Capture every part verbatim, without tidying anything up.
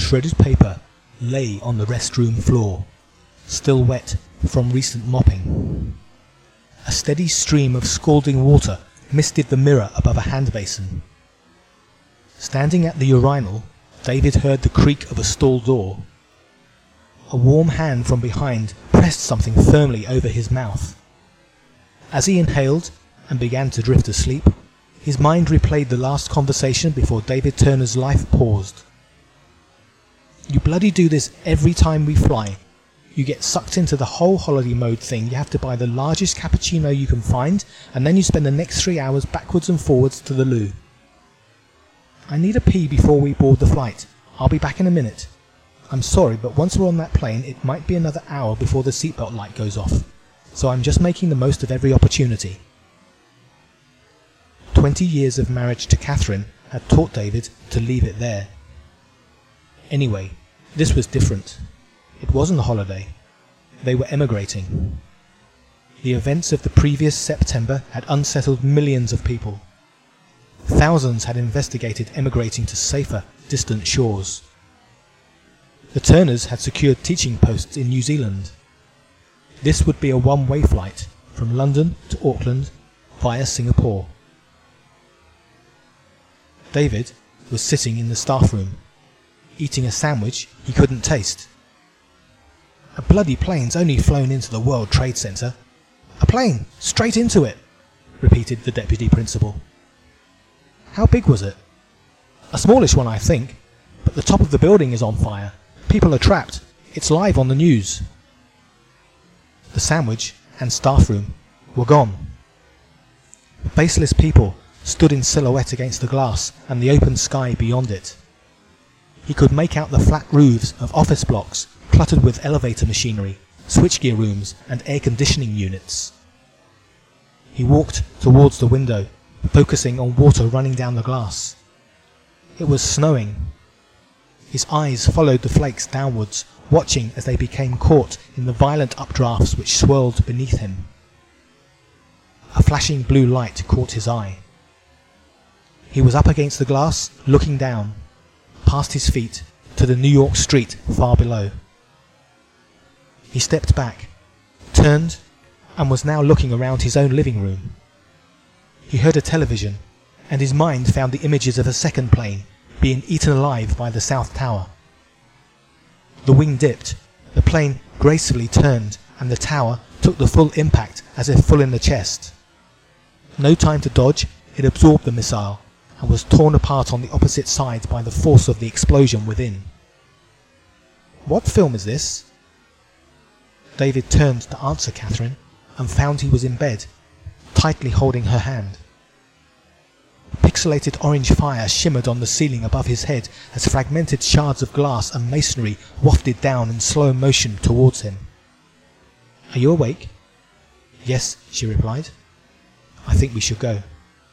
shredded paper lay on the restroom floor, still wet from recent mopping. A steady stream of scalding water misted the mirror above a hand basin. Standing at the urinal, David heard the creak of a stall door. A warm hand from behind pressed something firmly over his mouth. As he inhaled and began to drift asleep, his mind replayed the last conversation before David Turner's life paused. "You bloody do this every time we fly. You get sucked into the whole holiday mode thing. You have to buy the largest cappuccino you can find, and then you spend the next three hours backwards and forwards to the loo. I need a pee before we board the flight. I'll be back in a minute. I'm sorry, but once we're on that plane, it might be another hour before the seatbelt light goes off, so I'm just making the most of every opportunity." Twenty years of marriage to Catherine had taught David to leave it there. Anyway, this was different. It wasn't a holiday. They were emigrating. The events of the previous September had unsettled millions of people. Thousands had investigated emigrating to safer, distant shores. The Turners had secured teaching posts in New Zealand. This would be a one-way flight from London to Auckland via Singapore. David was sitting in the staff room, eating a sandwich he couldn't taste. "A bloody plane's only flown into the World Trade Center. A plane, straight into it," repeated the deputy principal. "How big was it?" "A smallish one, I think, but the top of the building is on fire. People are trapped. It's live on the news." The sandwich and staff room were gone. Faceless people stood in silhouette against the glass and the open sky beyond it. He could make out the flat roofs of office blocks cluttered with elevator machinery, switchgear rooms and air conditioning units. He walked towards the window, focusing on water running down the glass. It was snowing. His eyes followed the flakes downwards, watching as they became caught in the violent updrafts which swirled beneath him. A flashing blue light caught his eye. He was up against the glass, looking down, past his feet, to the New York street far below. He stepped back, turned, and was now looking around his own living room. He heard a television, and his mind found the images of a second plane being eaten alive by the South Tower. The wing dipped, the plane gracefully turned, and the tower took the full impact as if full in the chest. No time to dodge, it absorbed the missile, and was torn apart on the opposite side by the force of the explosion within. "What film is this?" David turned to answer Catherine, and found he was in bed, tightly holding her hand. Pixelated orange fire shimmered on the ceiling above his head as fragmented shards of glass and masonry wafted down in slow motion towards him. "Are you awake?" "Yes," she replied. "I think we should go."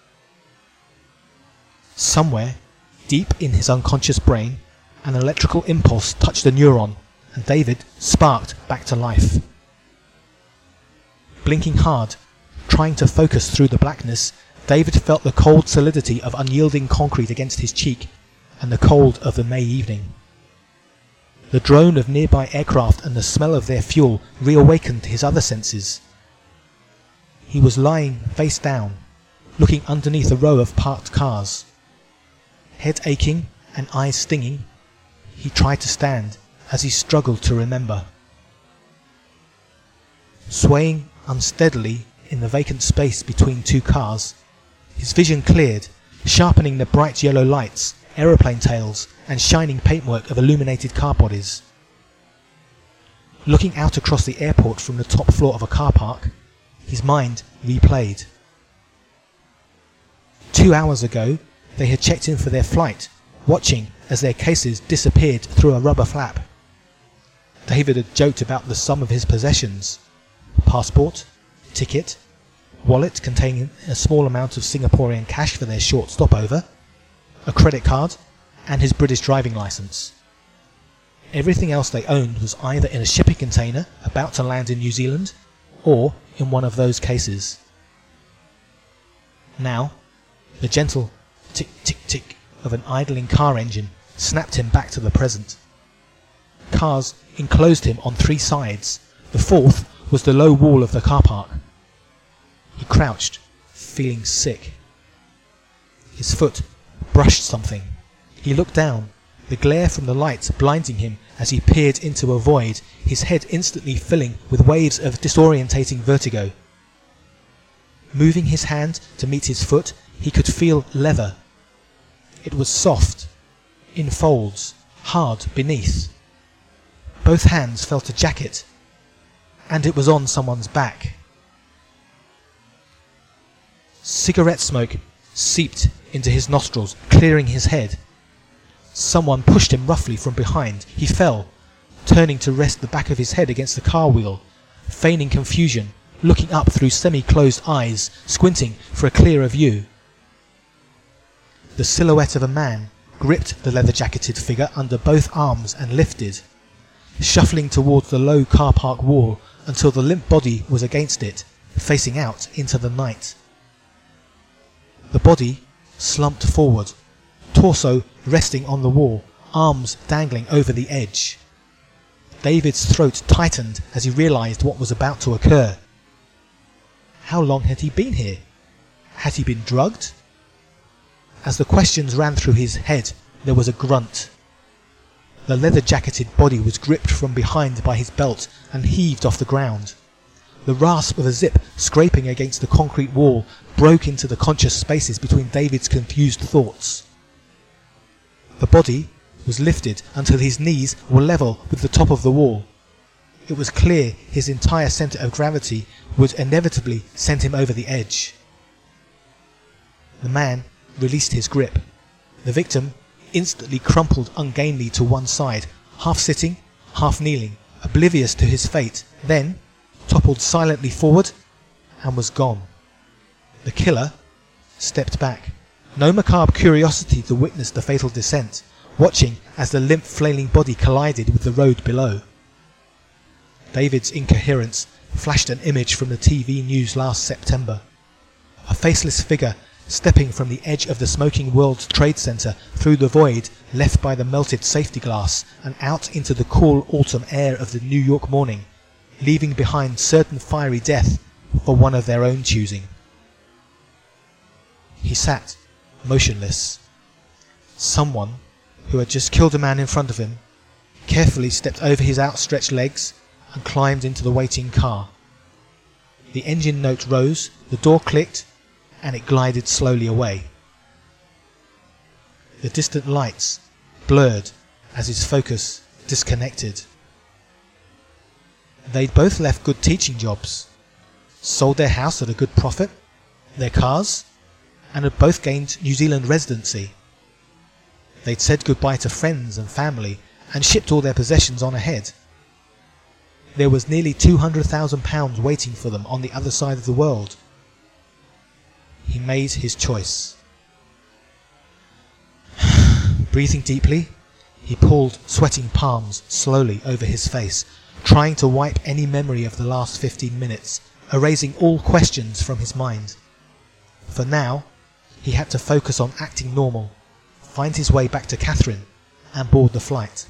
Somewhere, deep in his unconscious brain, an electrical impulse touched a neuron, and David sparked back to life. Blinking hard, trying to focus through the blackness, David felt the cold solidity of unyielding concrete against his cheek, and the cold of the May evening. The drone of nearby aircraft and the smell of their fuel reawakened his other senses. He was lying face down, looking underneath a row of parked cars. Head aching and eyes stinging, he tried to stand as he struggled to remember. Swaying unsteadily in the vacant space between two cars, his vision cleared, sharpening the bright yellow lights, aeroplane tails, and shining paintwork of illuminated car bodies. Looking out across the airport from the top floor of a car park, his mind replayed. Two hours ago, they had checked in for their flight, watching as their cases disappeared through a rubber flap. David had joked about the sum of his possessions: passport, ticket, wallet containing a small amount of Singaporean cash for their short stopover, a credit card, and his British driving licence. Everything else they owned was either in a shipping container about to land in New Zealand, or in one of those cases. Now, the gentle tick-tick-tick of an idling car engine snapped him back to the present. Cars enclosed him on three sides. The fourth was the low wall of the car park. He crouched, feeling sick. His foot brushed something. He looked down, the glare from the lights blinding him as he peered into a void, his head instantly filling with waves of disorientating vertigo. Moving his hand to meet his foot, he could feel leather. It was soft, in folds, hard beneath. Both hands felt a jacket, and it was on someone's back. Cigarette smoke seeped into his nostrils, clearing his head. Someone pushed him roughly from behind. He fell, turning to rest the back of his head against the car wheel, feigning confusion, looking up through semi-closed eyes, squinting for a clearer view. The silhouette of a man gripped the leather-jacketed figure under both arms and lifted, shuffling towards the low car park wall until the limp body was against it, facing out into the night. The body slumped forward, torso resting on the wall, arms dangling over the edge. David's throat tightened as he realized what was about to occur. How long had he been here? Had he been drugged? As the questions ran through his head, there was a grunt. The leather-jacketed body was gripped from behind by his belt and heaved off the ground. The rasp of a zip scraping against the concrete wall broke into the conscious spaces between David's confused thoughts. The body was lifted until his knees were level with the top of the wall. It was clear his entire centre of gravity would inevitably send him over the edge. The man released his grip. The victim instantly crumpled ungainly to one side, half sitting, half kneeling, oblivious to his fate, then toppled silently forward and was gone. The killer stepped back, no macabre curiosity to witness the fatal descent, watching as the limp flailing body collided with the road below. David's incoherence flashed an image from the T V news last September. A faceless figure stepping from the edge of the smoking World Trade Center through the void left by the melted safety glass and out into the cool autumn air of the New York morning, leaving behind certain fiery death for one of their own choosing. He sat, motionless. Someone, who had just killed a man in front of him, carefully stepped over his outstretched legs and climbed into the waiting car. The engine note rose, the door clicked, and it glided slowly away. The distant lights blurred as his focus disconnected. They'd both left good teaching jobs, sold their house at a good profit, their cars, and had both gained New Zealand residency. They'd said goodbye to friends and family and shipped all their possessions on ahead. There was nearly two hundred thousand pounds waiting for them on the other side of the world. He made his choice. Breathing deeply, he pulled sweating palms slowly over his face, trying to wipe any memory of the last fifteen minutes, erasing all questions from his mind. For now, he had to focus on acting normal, find his way back to Catherine, and board the flight.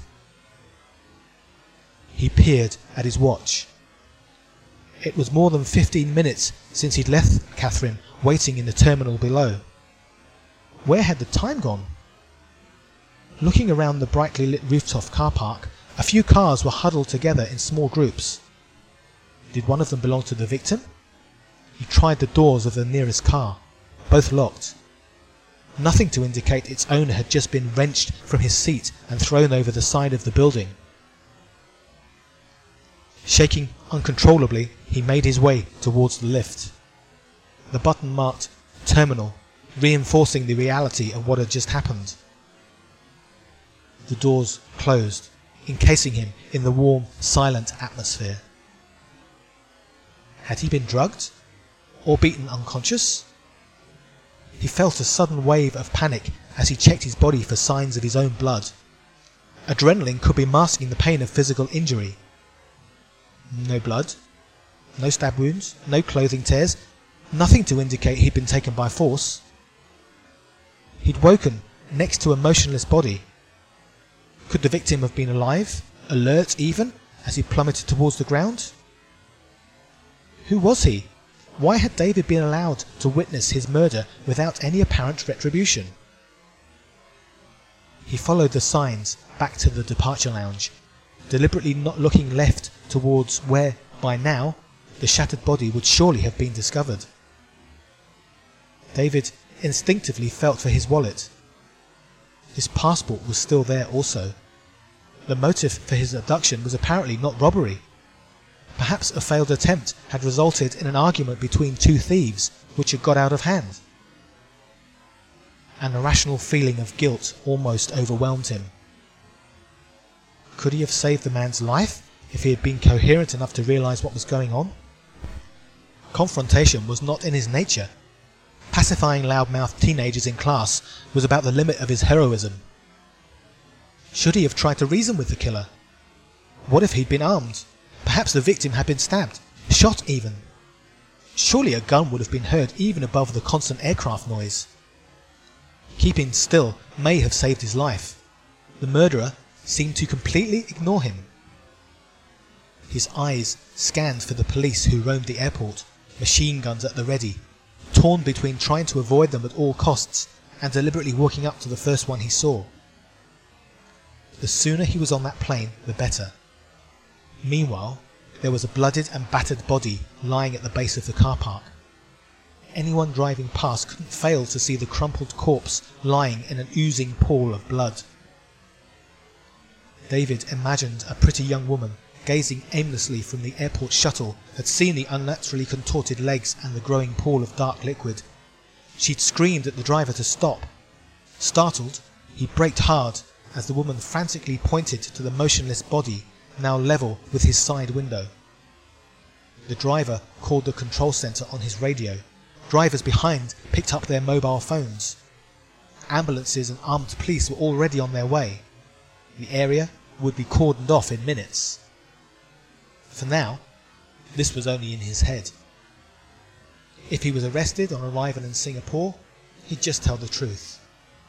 He peered at his watch. It was more than fifteen minutes since he'd left Catherine waiting in the terminal below. Where had the time gone? Looking around the brightly lit rooftop car park, a few cars were huddled together in small groups. Did one of them belong to the victim? He tried the doors of the nearest car, both locked. Nothing to indicate its owner had just been wrenched from his seat and thrown over the side of the building. Shaking uncontrollably, he made his way towards the lift. The button marked Terminal, reinforcing the reality of what had just happened. The doors closed, encasing him in the warm, silent atmosphere. Had he been drugged? Or beaten unconscious? He felt a sudden wave of panic as he checked his body for signs of his own blood. Adrenaline could be masking the pain of physical injury. No blood, no stab wounds, no clothing tears, nothing to indicate he'd been taken by force. He'd woken next to a motionless body. Could the victim have been alive, alert even, as he plummeted towards the ground? Who was he? Why had David been allowed to witness his murder without any apparent retribution? He followed the signs back to the departure lounge, deliberately not looking left towards where, by now, the shattered body would surely have been discovered. David instinctively felt for his wallet. His passport was still there also. The motive for his abduction was apparently not robbery. Perhaps a failed attempt had resulted in an argument between two thieves which had got out of hand. An irrational feeling of guilt almost overwhelmed him. Could he have saved the man's life if he had been coherent enough to realize what was going on? Confrontation was not in his nature. Pacifying loudmouthed teenagers in class was about the limit of his heroism. Should he have tried to reason with the killer? What if he'd been armed? Perhaps the victim had been stabbed, shot even. Surely a gun would have been heard even above the constant aircraft noise. Keeping still may have saved his life. The murderer seemed to completely ignore him. His eyes scanned for the police who roamed the airport, machine guns at the ready, torn between trying to avoid them at all costs and deliberately walking up to the first one he saw. The sooner he was on that plane, the better. Meanwhile, there was a blooded and battered body lying at the base of the car park. Anyone driving past couldn't fail to see the crumpled corpse lying in an oozing pool of blood. David imagined a pretty young woman gazing aimlessly from the airport shuttle had seen the unnaturally contorted legs and the growing pool of dark liquid. She'd screamed at the driver to stop. Startled, he braked hard as the woman frantically pointed to the motionless body now level with his side window. The driver called the control centre on his radio. Drivers behind picked up their mobile phones. Ambulances and armed police were already on their way. The area would be cordoned off in minutes. For now, this was only in his head. If he was arrested on arrival in Singapore, he'd just tell the truth.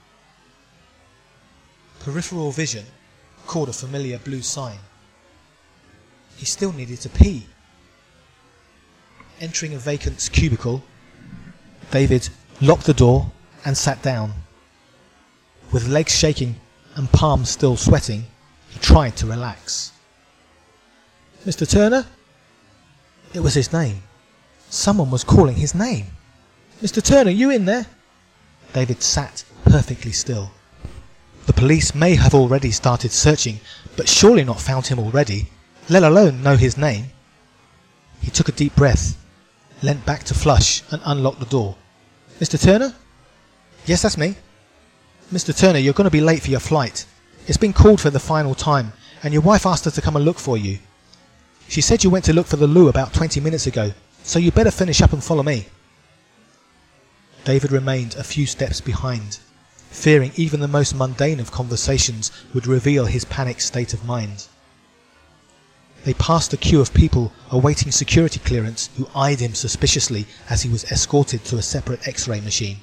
Peripheral vision caught a familiar blue sign. He still needed to pee. Entering a vacant cubicle, David locked the door and sat down. With legs shaking and palms still sweating, he tried to relax. Mister Turner? It was his name. Someone was calling his name. Mister Turner, you in there? David sat perfectly still. The police may have already started searching, but surely not found him already, let alone know his name. He took a deep breath, leant back to flush and unlocked the door. Mister Turner? Yes, that's me. Mister Turner, you're going to be late for your flight. It's been called for the final time, and your wife asked us to come and look for you. She said you went to look for the loo about twenty minutes ago, so you better finish up and follow me. David remained a few steps behind, fearing even the most mundane of conversations would reveal his panicked state of mind. They passed a queue of people awaiting security clearance who eyed him suspiciously as he was escorted to a separate X-ray machine.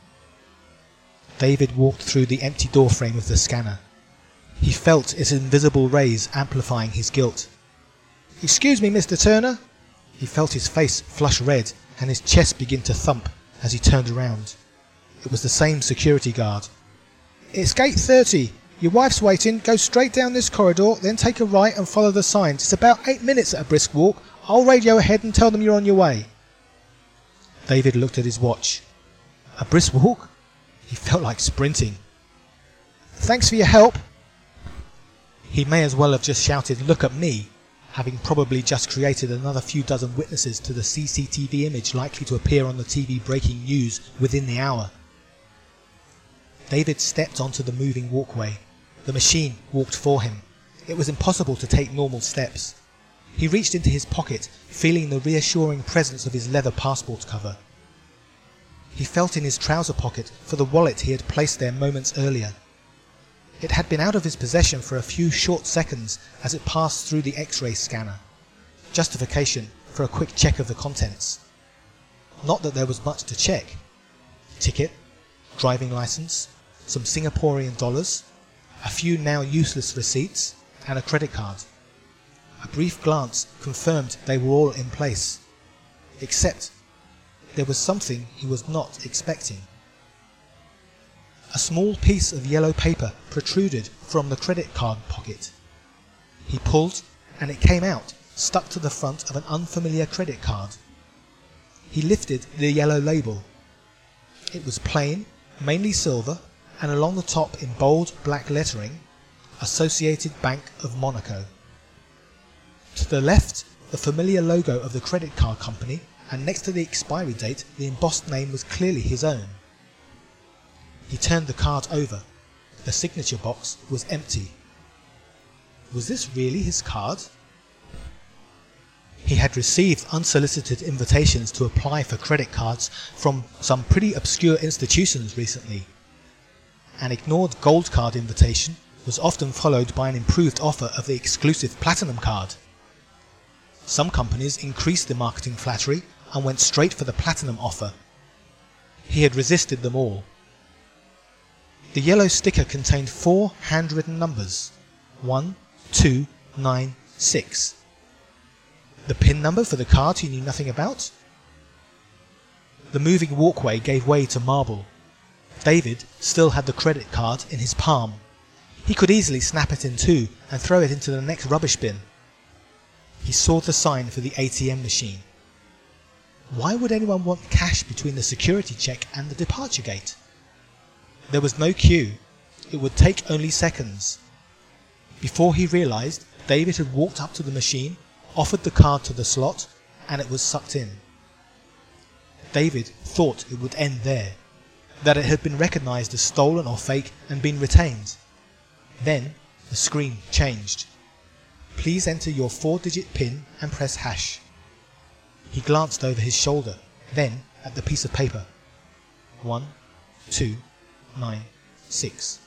David walked through the empty doorframe of the scanner. He felt its invisible rays amplifying his guilt. Excuse me, Mister Turner. He felt his face flush red and his chest begin to thump as he turned around. It was the same security guard. It's gate thirty. Your wife's waiting. Go straight down this corridor, then take a right and follow the signs. It's about eight minutes at a brisk walk. I'll radio ahead and tell them you're on your way. David looked at his watch. A brisk walk? He felt like sprinting. Thanks for your help. He may as well have just shouted, "Look at me," having probably just created another few dozen witnesses to the C C T V image likely to appear on the T V breaking news within the hour. David stepped onto the moving walkway. The machine walked for him. It was impossible to take normal steps. He reached into his pocket, feeling the reassuring presence of his leather passport cover. He felt in his trouser pocket for the wallet he had placed there moments earlier. It had been out of his possession for a few short seconds as it passed through the X-ray scanner. Justification for a quick check of the contents. Not that there was much to check. Ticket, driving license, some Singaporean dollars, a few now useless receipts, and a credit card. A brief glance confirmed they were all in place, except there was something he was not expecting. A small piece of yellow paper protruded from the credit card pocket. He pulled, and it came out, stuck to the front of an unfamiliar credit card. He lifted the yellow label. It was plain, mainly silver, and along the top in bold black lettering, Associated Bank of Monaco. To the left, the familiar logo of the credit card company, and next to the expiry date, the embossed name was clearly his own. He turned the card over. The signature box was empty. Was this really his card? He had received unsolicited invitations to apply for credit cards from some pretty obscure institutions recently. An ignored gold card invitation was often followed by an improved offer of the exclusive platinum card. Some companies increased the marketing flattery and went straight for the platinum offer. He had resisted them all. The yellow sticker contained four handwritten numbers, one, two, nine, six. The PIN number for the card he knew nothing about? The moving walkway gave way to marble. David still had the credit card in his palm. He could easily snap it in two and throw it into the next rubbish bin. He saw the sign for the A T M machine. Why would anyone want cash between the security check and the departure gate? There was no queue. It would take only seconds. Before he realized, David had walked up to the machine, offered the card to the slot, and it was sucked in. David thought it would end there, that it had been recognized as stolen or fake and been retained. Then the screen changed. Please enter your four-digit PIN and press hash. He glanced over his shoulder, then at the piece of paper. One, two, nine, six.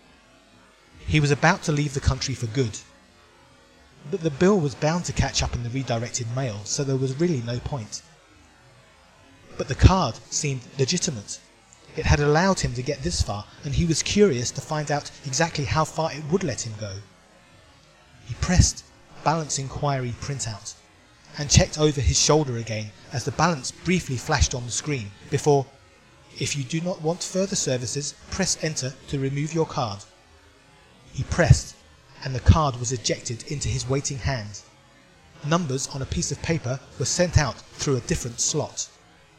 He was about to leave the country for good. But the bill was bound to catch up in the redirected mail, so there was really no point. But the card seemed legitimate. It had allowed him to get this far, and he was curious to find out exactly how far it would let him go. He pressed Balance Inquiry Printout, and checked over his shoulder again as the balance briefly flashed on the screen before, if you do not want further services, press Enter to remove your card. He pressed, and the card was ejected into his waiting hand. Numbers on a piece of paper were sent out through a different slot.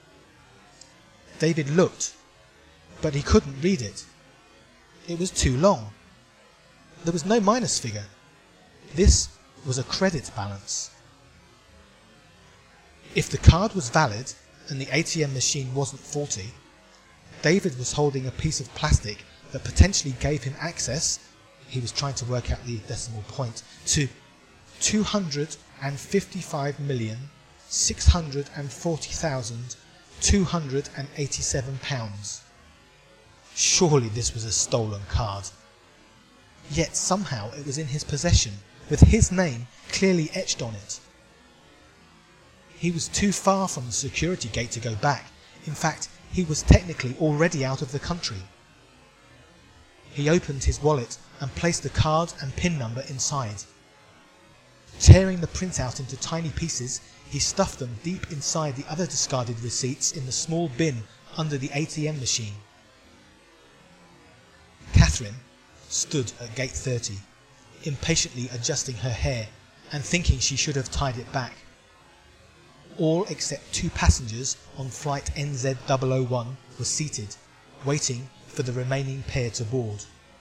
David looked, but he couldn't read it. It was too long. There was no minus figure. This was a credit balance. If the card was valid and the A T M machine wasn't faulty, David was holding a piece of plastic that potentially gave him access, he was trying to work out the decimal point, to two hundred fifty-five million six hundred forty thousand two hundred eighty-seven pounds. Surely this was a stolen card. Yet somehow it was in his possession, with his name clearly etched on it. He was too far from the security gate to go back. In fact, he was technically already out of the country. He opened his wallet and placed the card and PIN number inside. Tearing the printout into tiny pieces, he stuffed them deep inside the other discarded receipts in the small bin under the A T M machine. Catherine stood at gate thirty, impatiently adjusting her hair and thinking she should have tied it back. All except two passengers on flight N Z zero zero one were seated, waiting for the remaining pair to board.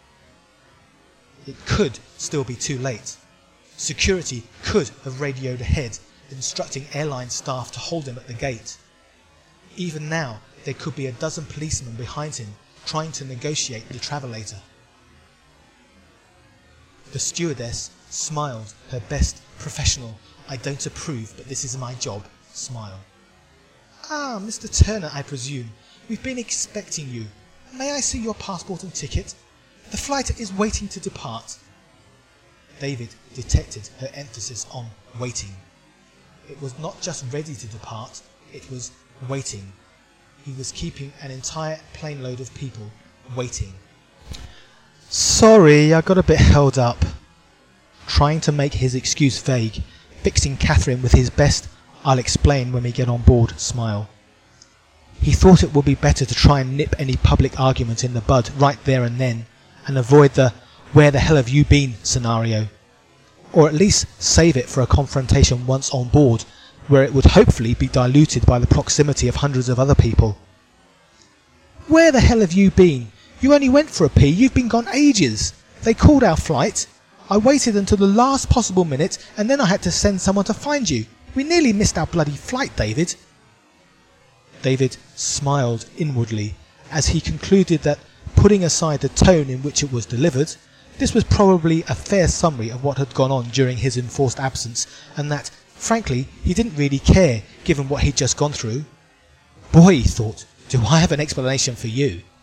It could still be too late. Security could have radioed ahead, instructing airline staff to hold him at the gate. Even now, there could be a dozen policemen behind him, trying to negotiate the travelator. The stewardess smiled her best professional, I don't approve, but this is my job, smile. Ah, Mister Turner, I presume. We've been expecting you. May I see your passport and ticket? The flight is waiting to depart. David detected her emphasis on waiting. It was not just ready to depart, it was waiting. He was keeping an entire plane load of people waiting. Sorry, I got a bit held up. trying to make his excuse vague, fixing Catherine with his best "I'll explain when we get on board" smile. He thought it would be better to try and nip any public argument in the bud right there and then, and avoid the "where the hell have you been" scenario, or at least save it for a confrontation once on board, where it would hopefully be diluted by the proximity of hundreds of other people. "Where the hell have you been? You only went for a pee, you've been gone ages. They called our flight. I waited until the last possible minute and then I had to send someone to find you. We nearly missed our bloody flight, David." David smiled inwardly as he concluded that, putting aside the tone in which it was delivered, this was probably a fair summary of what had gone on during his enforced absence, and that, frankly, he didn't really care given what he'd just gone through. "Boy," he thought, "do I have an explanation for you."